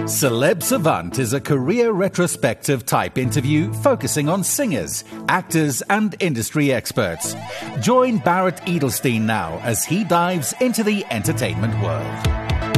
Celeb Savant is a career retrospective type interview focusing on singers, actors, and industry experts. Join Barrett Edelstein now as he dives into the entertainment world.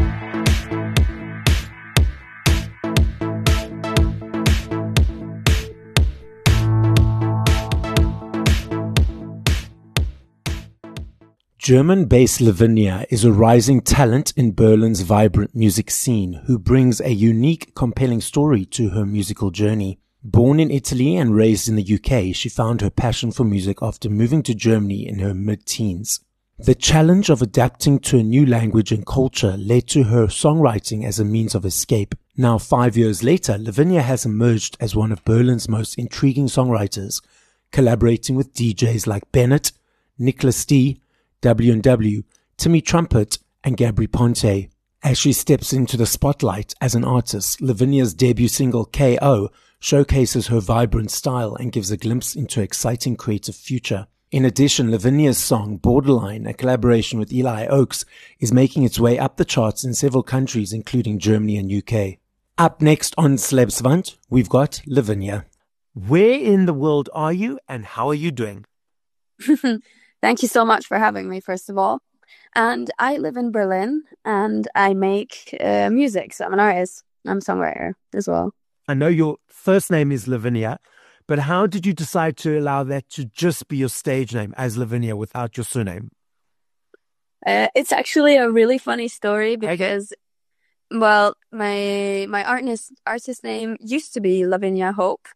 German-based Lavinia is a rising talent in Berlin's vibrant music scene who brings a unique, compelling story to her musical journey. Born in Italy and raised in the UK, she found her passion for music after moving to Germany in her mid-teens. The challenge of adapting to a new language and culture led to her songwriting as a means of escape. Now, 5 years later, Lavinia has emerged as one of Berlin's most intriguing songwriters, collaborating with DJs like Bennett, Nicholas D., W&W, Timmy Trumpet, and Gabry Ponte. As she steps into the spotlight as an artist, Lavinia's debut single K.O. showcases her vibrant style and gives a glimpse into an exciting creative future. In addition, Lavinia's song Borderline, a collaboration with Eli Oaks, is making its way up the charts in several countries including Germany and UK. Up next on Celeb Savant, we've got Lavinia. Where in the world are you and how are you doing? Thank you so much for having me, first of all. And I live in Berlin and I make music. So I'm an artist. I'm a songwriter as well. I know your first name is Lavinia, but how did you decide to allow that to just be your stage name as Lavinia without your surname? It's actually a really funny story because, well, my artist name used to be Lavinia Hope.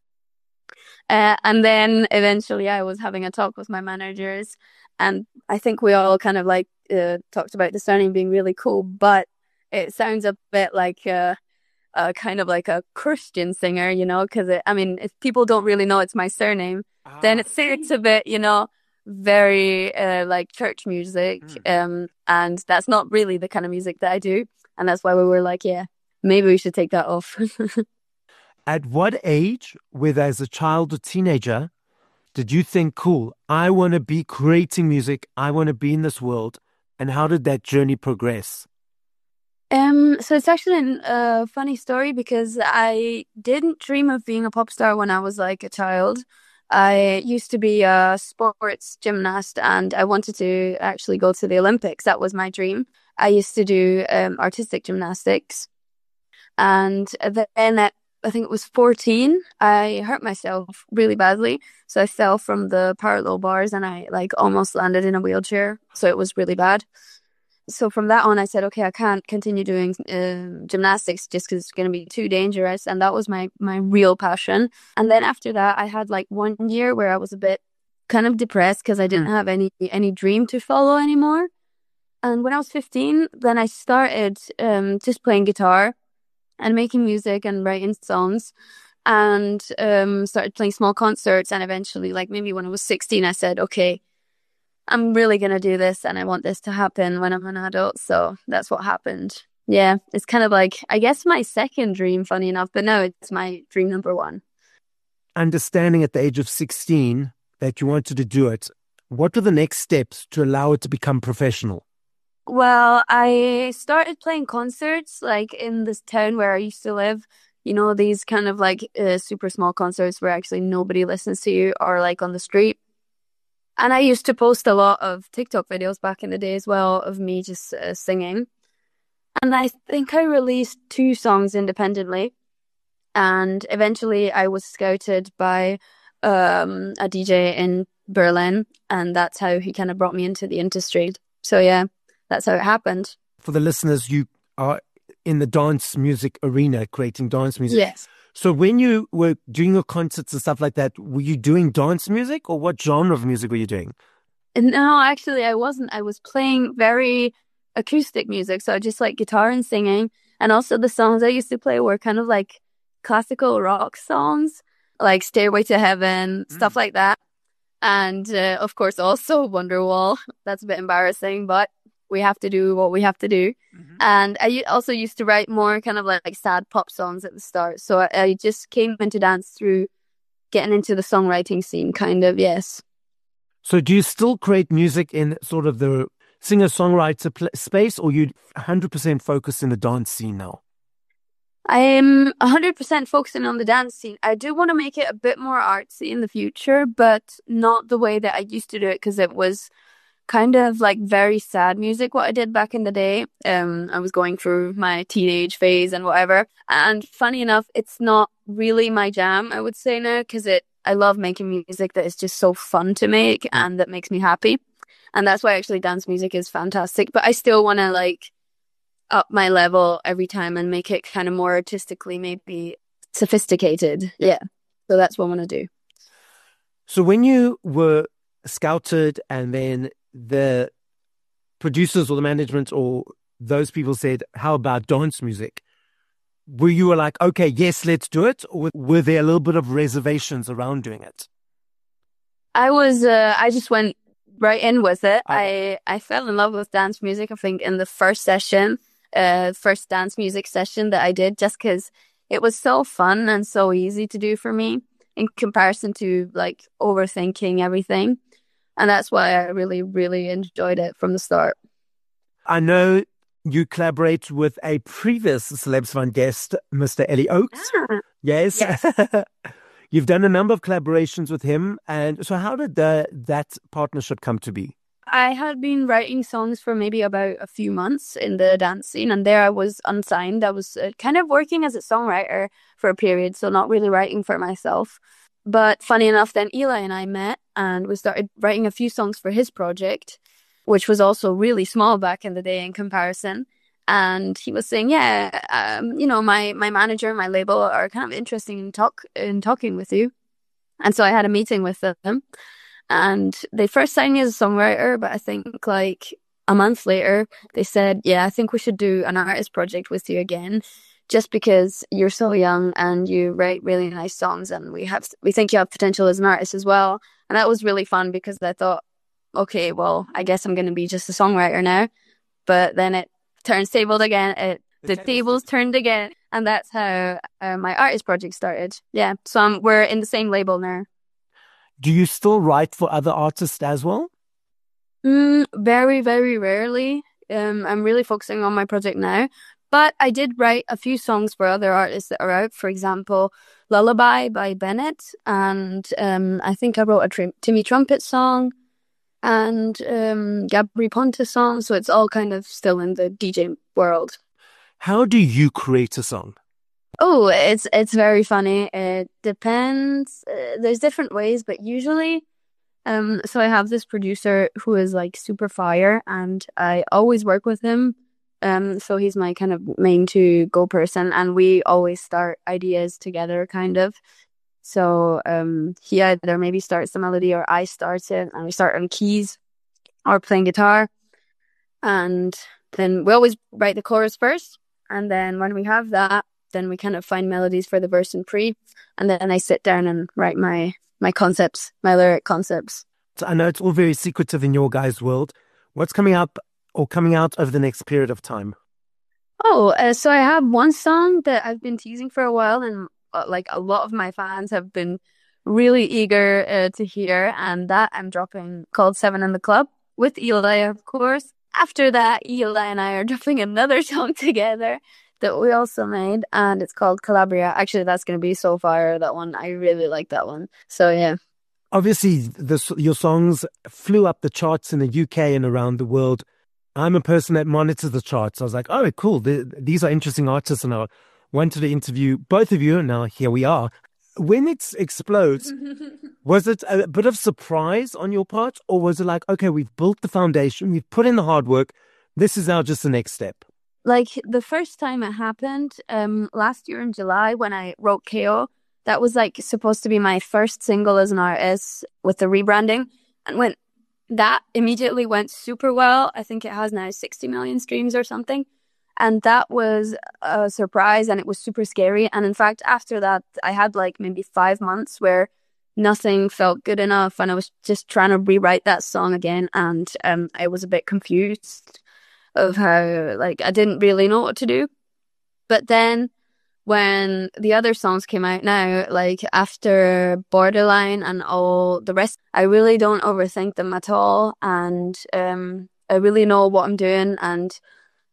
And then eventually I was having a talk with my managers and I think we all kind of like talked about the surname being really cool, but it sounds a bit like kind of like a Christian singer, you know, because if people don't really know it's my surname, then it sounds a bit, you know, very like church music. And that's not really the kind of music that I do. And that's why we were like, yeah, maybe we should take that off. At what age, whether as a child or teenager, did you think, cool, I want to be creating music, I want to be in this world? And how did that journey progress? So it's actually a funny story because I didn't dream of being a pop star when I was like a child. I used to be a sports gymnast and I wanted to actually go to the Olympics. That was my dream. I used to do artistic gymnastics. And then at I think it was 14, I hurt myself really badly. So I fell from the parallel bars and I like almost landed in a wheelchair. So it was really bad. So from that on, I said, okay, I can't continue doing gymnastics just because it's going to be too dangerous. And that was my real passion. And then after that, I had like 1 year where I was a bit kind of depressed because I didn't have any dream to follow anymore. And when I was 15, then I started just playing guitar and making music and writing songs and started playing small concerts. And eventually, like maybe when I was 16, I said, okay, I'm really going to do this and I want this to happen when I'm an adult. So that's what happened. Yeah, it's kind of like, I guess my second dream, funny enough, but no, it's my dream number one. Understanding at the age of 16 that you wanted to do it, what were the next steps to allow it to become professional? Well, I started playing concerts like in this town where I used to live, you know, these kind of like super small concerts where actually nobody listens to you or like on the street. And I used to post a lot of TikTok videos back in the day as well of me just singing. And I think I released 2 songs independently. And eventually I was scouted by a DJ in Berlin. And that's how he kind of brought me into the industry. So yeah. That's how it happened. For the listeners, you are in the dance music arena, creating dance music. Yes. So when you were doing your concerts and stuff like that, were you doing dance music or what genre of music were you doing? No, actually, I wasn't. I was playing very acoustic music. So just like guitar and singing. And also the songs I used to play were kind of like classical rock songs, like Stairway to Heaven, stuff like that. And of course, also Wonderwall. That's a bit embarrassing, but we have to do what we have to do. And I also used to write more kind of like sad pop songs at the start. So I just came into dance through getting into the songwriting scene, kind of, yes. So do you still create music in sort of the singer-songwriter space, or you 100% focused in the dance scene now? I am 100% focusing on the dance scene. I do want to make it a bit more artsy in the future, but not the way that I used to do it because it was kind of like very sad music what I did back in the day. I was going through my teenage phase and whatever. And funny enough, it's not really my jam, I would say now, because I love making music that is just so fun to make and that makes me happy. And that's why actually dance music is fantastic. But I still want to like up my level every time and make it kind of more artistically, maybe sophisticated. Yeah. So that's what I want to do. So when you were scouted and then the producers or the management or those people said, how about dance music? Were you like, okay, yes, let's do it? Or were there a little bit of reservations around doing it? I just went right in with it. I fell in love with dance music, I think, in the first session. First dance music session that I did, just because it was so fun and so easy to do for me in comparison to like overthinking everything. And that's why I really, really enjoyed it from the start. I know you collaborate with a previous Celebs Van guest, Mr. Ellie Oaks. Yes. You've done a number of collaborations with him. And so how did that partnership come to be? I had been writing songs for maybe about a few months in the dance scene, and there I was unsigned. I was kind of working as a songwriter for a period, so not really writing for myself. But funny enough, then Eli and I met, and we started writing a few songs for his project, which was also really small back in the day in comparison. And he was saying, my manager and my label are kind of interested in talking with you. And so I had a meeting with them. And they first signed me as a songwriter, but I think like a month later, they said, yeah, I think we should do an artist project with you again, just because you're so young and you write really nice songs, and we think you have potential as an artist as well. And that was really fun because I thought, okay, well, I guess I'm going to be just a songwriter now. But then it turned tabled again. The tables turned again. And that's how my artist project started. Yeah. So we're in the same label now. Do you still write for other artists as well? Very, very rarely. I'm really focusing on my project now. But I did write a few songs for other artists that are out. For example, Lullaby by Bennett. And I think I wrote a Timmy Trumpet song and Gabri Ponte song. So it's all kind of still in the DJ world. How do you create a song? Oh, it's very funny. It depends. There's different ways, but usually, so I have this producer who is like super fire, and I always work with him. So he's my kind of main to go person, and we always start ideas together, kind of. So he either maybe starts the melody or I start it, and we start on keys or playing guitar, and then we always write the chorus first, and then when we have that, then we kind of find melodies for the verse and pre, and then I sit down and write my concepts, my lyric concepts. So I know it's all very secretive in your guys' world. What's coming out over the next period of time? So I have one song that I've been teasing for a while, and like a lot of my fans have been really eager to hear, and that I'm dropping, called 7 in the Club with Eli, of course. After that, Eli and I are dropping another song together that we also made, and it's called Calabria. Actually, that's going to be so fire, that one. I really like that one. So, yeah. Obviously, your songs flew up the charts in the UK and around the world. I'm a person that monitors the charts. I was like, oh, cool. These are interesting artists, and I wanted to interview both of you, and now here we are. When it explodes, was it a bit of surprise on your part, or was it like, okay, we've built the foundation, we've put in the hard work, this is now just the next step? Like the first time it happened, last year in July when I wrote KO, that was like supposed to be my first single as an artist with the rebranding. And when that immediately went super well, I think it has now 60 million streams or something. And that was a surprise, and it was super scary. And in fact, after that, I had like maybe 5 months where nothing felt good enough, and I was just trying to rewrite that song again. And I was a bit confused of how, like, I didn't really know what to do. But then when the other songs came out now, like after Borderline and all the rest, I really don't overthink them at all. And I really know what I'm doing, and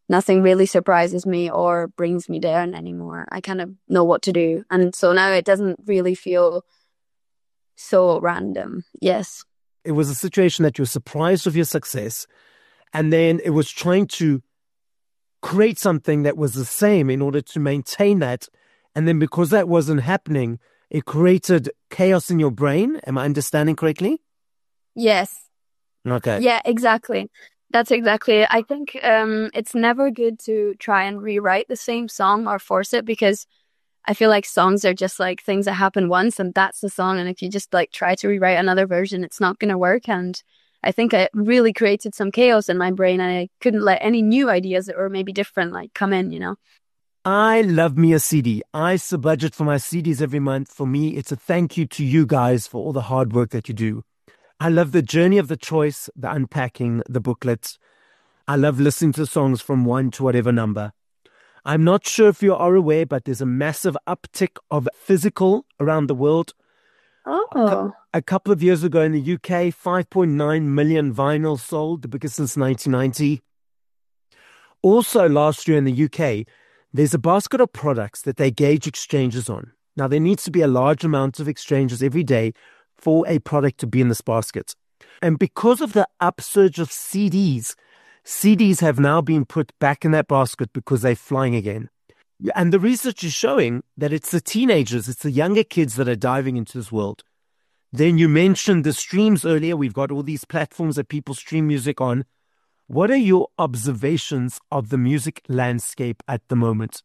nothing really surprises me or brings me down anymore. I kind of know what to do. And so now it doesn't really feel so random. Yes. It was a situation that you were surprised of your success, and then it was trying to create something that was the same in order to maintain that. And then because that wasn't happening, it created chaos in your brain. Am I understanding correctly? Yes. Okay. Yeah, exactly. That's exactly it. I think it's never good to try and rewrite the same song or force it, because I feel like songs are just like things that happen once and that's the song. And if you just like try to rewrite another version, it's not going to work. And I think it really created some chaos in my brain, and I couldn't let any new ideas that were maybe different like come in, you know? I love me a CD. I sub-budget for my CDs every month. For me, it's a thank you to you guys for all the hard work that you do. I love the journey of the choice, the unpacking, the booklets. I love listening to songs from 1 to whatever number. I'm not sure if you are aware, but there's a massive uptick of physical around the world. Oh. A couple of years ago in the UK, 5.9 million vinyls sold, the biggest since 1990. Also last year in the UK, there's a basket of products that they gauge exchanges on. Now, there needs to be a large amount of exchanges every day for a product to be in this basket. And because of the upsurge of CDs have now been put back in that basket because they're flying again. And the research is showing that it's the teenagers, it's the younger kids that are diving into this world. Then you mentioned the streams earlier. We've got all these platforms that people stream music on. What are your observations of the music landscape at the moment?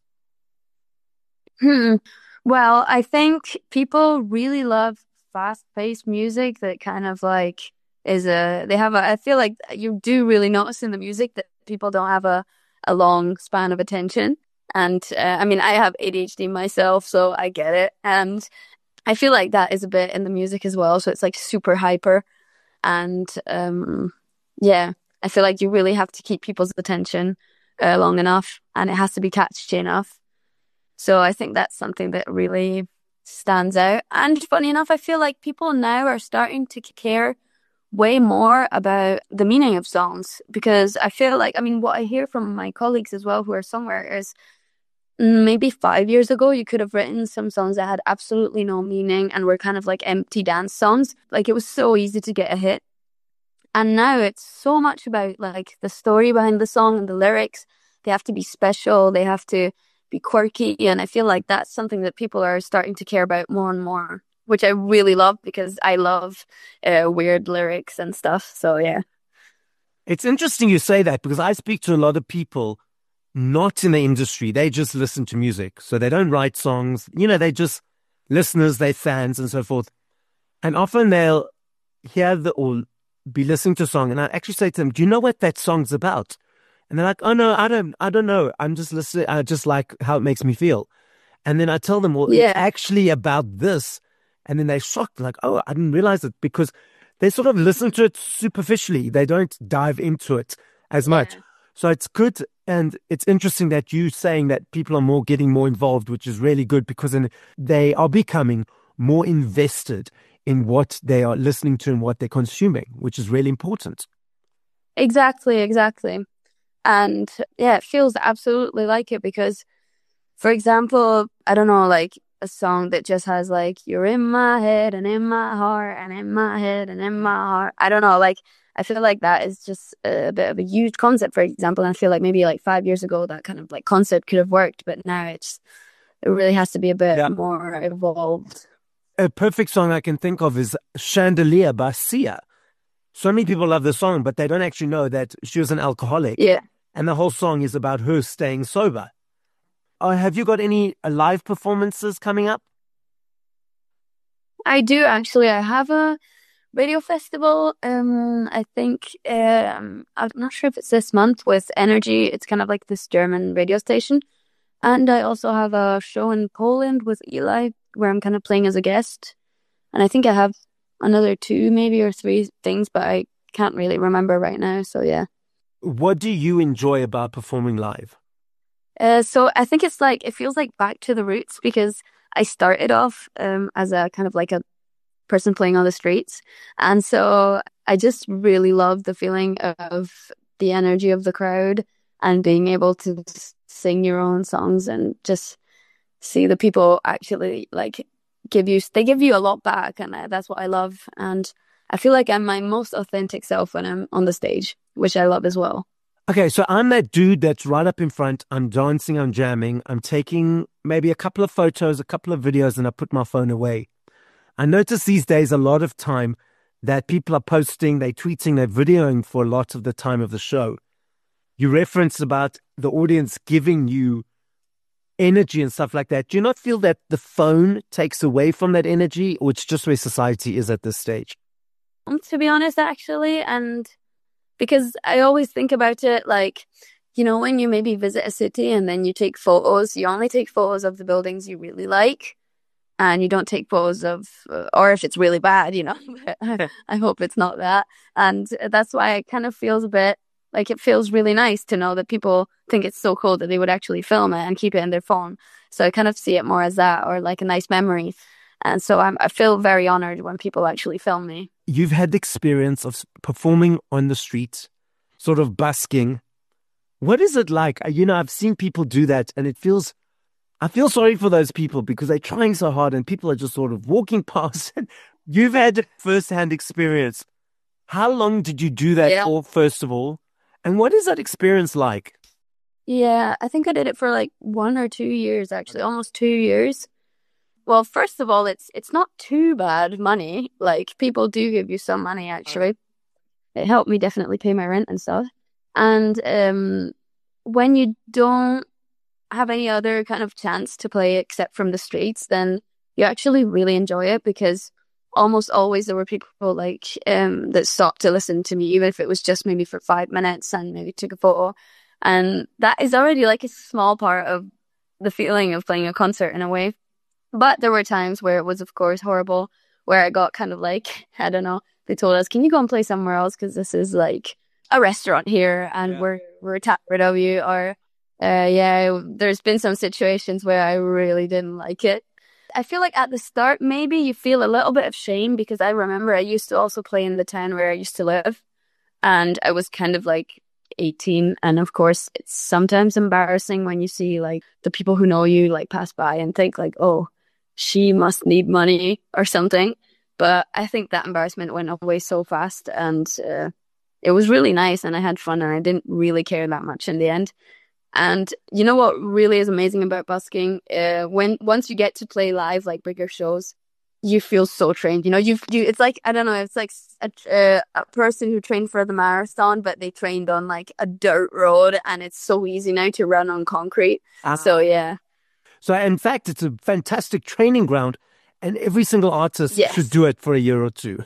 Well, I think people really love fast-paced music that kind of like I feel like you do really notice in the music that people don't have a long span of attention. And I mean, I have ADHD myself, so I get it. And I feel like that is a bit in the music as well. So it's like super hyper. And yeah, I feel like you really have to keep people's attention long enough, and it has to be catchy enough. So I think that's something that really stands out. And funny enough, I feel like people now are starting to care way more about the meaning of songs, because I feel like, I mean, what I hear from my colleagues as well who are songwriters, maybe 5 years ago, you could have written some songs that had absolutely no meaning and were kind of like empty dance songs. Like, it was so easy to get a hit. And now it's so much about like the story behind the song and the lyrics. They have to be special. They have to be quirky. And I feel like that's something that people are starting to care about more and more, which I really love, because I love weird lyrics and stuff. So, yeah. It's interesting you say that, because I speak to a lot of people not in the industry. They just listen to music. So they don't write songs. You know, they just listeners, they fans and so forth. And often they'll hear or be listening to a song, and I actually say to them, do you know what that song's about? And they're like, oh no, I don't know. I'm just listening. I just like how it makes me feel. And then I tell them, well, It's actually about this. And then they're shocked, like, oh, I didn't realize it, because they sort of listen to it superficially. They don't dive into it as much. So it's good. And it's interesting that you saying that people are getting more involved, which is really good, because then they are becoming more invested in what they are listening to and what they're consuming, which is really important. Exactly. And yeah, it feels absolutely like it, because, for example, I don't know, like a song that just has like, you're in my head and in my heart and in my head and in my heart. I don't know, like, I feel like that is just a bit of a huge concept, for example. And I feel like maybe like 5 years ago, that kind of like concept could have worked, but now it really has to be a bit more evolved. A perfect song I can think of is Chandelier by Sia. So many people love the song, but they don't actually know that she was an alcoholic. Yeah. And the whole song is about her staying sober. Have you got any live performances coming up? I do, actually. I have a radio festival. I think, I'm not sure if it's this month, with Energy. It's kind of like this German radio station. And I also have a show in Poland with Eli, where I'm kind of playing as a guest. And I think I have another 2 maybe or 3 things, but I can't really remember right now. So, yeah. What do you enjoy about performing live? So I think it's like, it feels like back to the roots, because I started off as a kind of like a person playing on the streets. And so I just really love the feeling of the energy of the crowd and being able to sing your own songs and just see the people actually like give you a lot back, and that's what I love. And I feel like I'm my most authentic self when I'm on the stage, which I love as well. Okay, so I'm that dude that's right up in front. I'm dancing, I'm jamming, I'm taking maybe a couple of photos, a couple of videos, and I put my phone away. I notice these days a lot of time that people are posting, they're tweeting, they're videoing for a lot of the time of the show. You referenced about the audience giving you energy and stuff like that. Do you not feel that the phone takes away from that energy, or it's just where society is at this stage? To be honest, actually, and because I always think about it like, you know, when you maybe visit a city and then you take photos, you only take photos of the buildings you really like, and you don't take photos of, or if it's really bad, you know, I hope it's not that. And that's why it kind of feels a bit like it feels really nice to know that people think it's so cool that they would actually film it and keep it in their phone. So I kind of see it more as that, or like a nice memory. And so I feel very honored when people actually film me. You've had the experience of performing on the street, sort of busking. What is it like? You know, I've seen people do that, and I feel sorry for those people because they're trying so hard and people are just sort of walking past. You've had first-hand experience. How long did you do that for, first of all? And what is that experience like? Yeah, I think I did it for like 1 or 2 years, actually, almost 2 years. Well, first of all, it's not too bad money. Like, people do give you some money, actually. It helped me definitely pay my rent and stuff. And when you don't have any other kind of chance to play except from the streets, then you actually really enjoy it, because almost always there were people like that stopped to listen to me, even if it was just maybe for 5 minutes and maybe took a photo. And that is already like a small part of the feeling of playing a concert in a way. But there were times where it was, of course, horrible, where I got kind of like, I don't know, they told us, can you go and play somewhere else? Because this is like a restaurant here and we're tired of you. Or, there's been some situations where I really didn't like it. I feel like at the start, maybe you feel a little bit of shame, because I remember I used to also play in the town where I used to live. And I was kind of like 18. And of course, it's sometimes embarrassing when you see like the people who know you like pass by and think like, oh, she must need money or something. But I think that embarrassment went away so fast, and it was really nice, and I had fun, and I didn't really care that much in the end. And you know what really is amazing about busking? Once you get to play live, like bigger shows, you feel so trained. You know, it's like, I don't know, it's like a person who trained for the marathon, but they trained on like a dirt road, and it's so easy now to run on concrete. So yeah. So in fact, it's a fantastic training ground, and every single artist should do it for a year or two.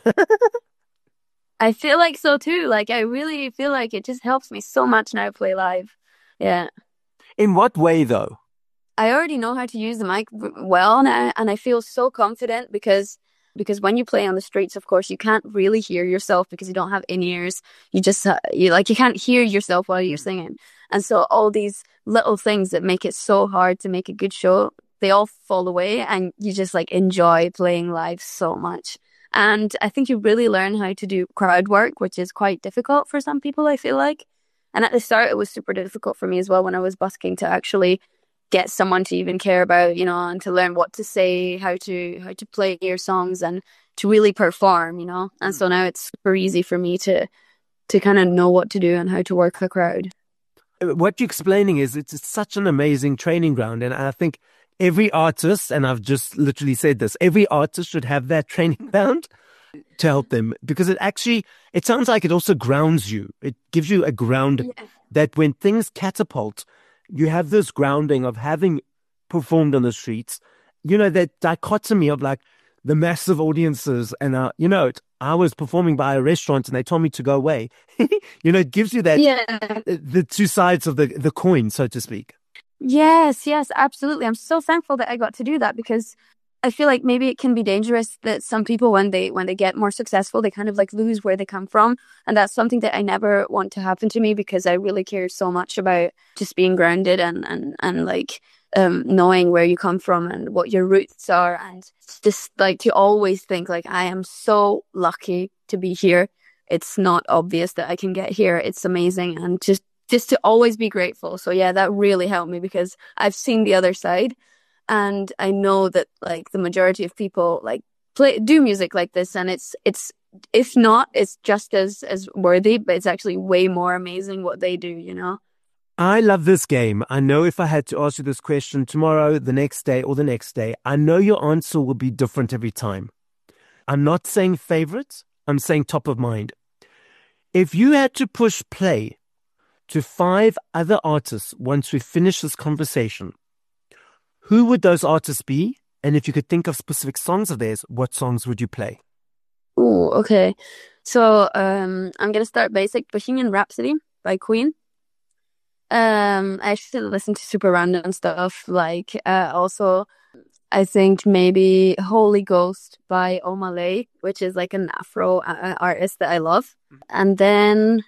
I feel like so too. Like, I really feel like it just helps me so much now to play live. Yeah. In what way, though? I already know how to use the mic well now, and I feel so confident because when you play on the streets, of course, you can't really hear yourself because you don't have in-ears. You just you can't hear yourself while you're singing. And so all these little things that make it so hard to make a good show, they all fall away, and you just like enjoy playing live so much. And I think you really learn how to do crowd work, which is quite difficult for some people, I feel like. And at the start, it was super difficult for me as well when I was busking to actually get someone to even care about, you know, and to learn what to say, how to play your songs, and to really perform, you know. And so now it's super easy for me to kind of know what to do and how to work the crowd. What you're explaining is it's such an amazing training ground. And I think every artist, and I've just literally said this, every artist should have that training ground to help them, because it sounds like it also grounds you. It gives you a ground that when things catapult, you have this grounding of having performed on the streets. You know, that dichotomy of like the massive audiences and, you know, I was performing by a restaurant and they told me to go away. You know, it gives you that, the two sides of the coin, so to speak. Yes, absolutely. I'm so thankful that I got to do that, because I feel like maybe it can be dangerous that some people, when they get more successful, they kind of like lose where they come from. And that's something that I never want to happen to me, because I really care so much about just being grounded and like knowing where you come from and what your roots are. And just like to always think like, I am so lucky to be here. It's not obvious that I can get here. It's amazing. And just just to always be grateful. So yeah, that really helped me because I've seen the other side, and I know that like the majority of people like do music like this, and it's if not, it's just as worthy, but it's actually way more amazing what they do, you know? I love this game. I know if I had to ask you this question tomorrow, the next day, or the next day, I know your answer will be different every time. I'm not saying favorites, I'm saying top of mind. If you had to push play to 5 other artists once we finish this conversation, who would those artists be? And if you could think of specific songs of theirs, what songs would you play? Oh, okay. So I'm gonna start basic. Bohemian Rhapsody by Queen. I actually listen to super random stuff. Like also, I think maybe Holy Ghost by Omalay, which is like an Afro artist that I love. And then,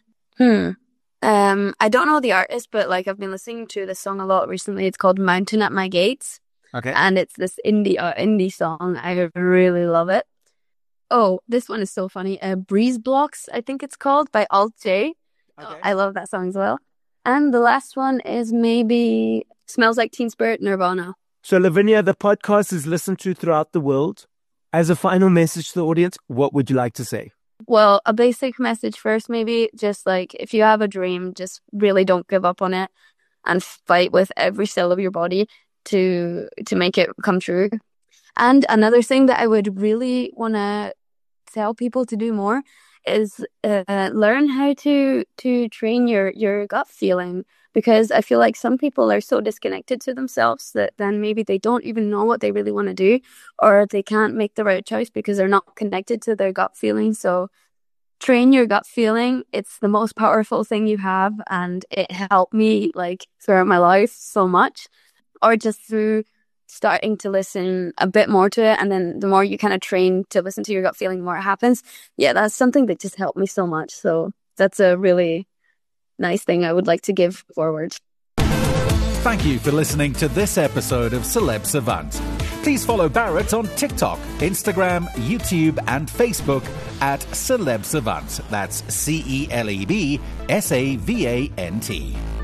I don't know the artist, but like I've been listening to this song a lot recently. It's called Mountain at My Gates. Okay. And it's this indie song. I really love it. Oh, this one is so funny. Breeze Blocks, I think it's called, by Alt J. Okay. I love that song as well. And the last one is maybe Smells Like Teen Spirit, Nirvana. So, Lavinia, the podcast is listened to throughout the world. As a final message to the audience, what would you like to say? Well, a basic message first, maybe. Just like, if you have a dream, just really don't give up on it and fight with every cell of your body to make it come true. And another thing that I would really want to tell people to do more is learn how to train your gut feeling, because I feel like some people are so disconnected to themselves that then maybe they don't even know what they really want to do, or they can't make the right choice because they're not connected to their gut feeling. So train your gut feeling. It's the most powerful thing you have, and it helped me like throughout my life so much, or just through starting to listen a bit more to it, and then the more you kind of train to listen to your gut feeling, the more it happens. Yeah, that's something that just helped me so much. So that's a really nice thing I would like to give forward. Thank you for listening to this episode of Celeb Savant. Please follow Barrett on TikTok, Instagram, YouTube, and Facebook at Celeb Savant. That's CelebSavant.